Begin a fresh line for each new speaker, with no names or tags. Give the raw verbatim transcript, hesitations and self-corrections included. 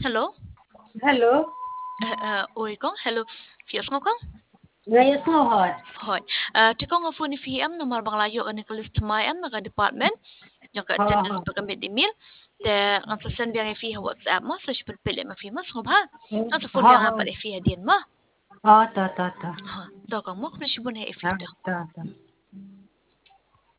Hello?
Hello.
Uh, uh, oi kong, hello. Fios ngo kong?
Ngayos nga hot.
Hoi. Uh, tikong nga phone fi am nomor bang layo kan Nicholas Tamay am naga department. Yang ka
Ha
attendance
ha.
pa kami email. Te ang sa send biang fi WhatsApp mo so sipet pili ma fi mas ngob ha. Ang sa phone
Ha
biang
ha.
apa fi hadin mo.
Ha ta ta ta.
Ha, do kong mo kung sibun ha
Ha
ifito.
ta ta.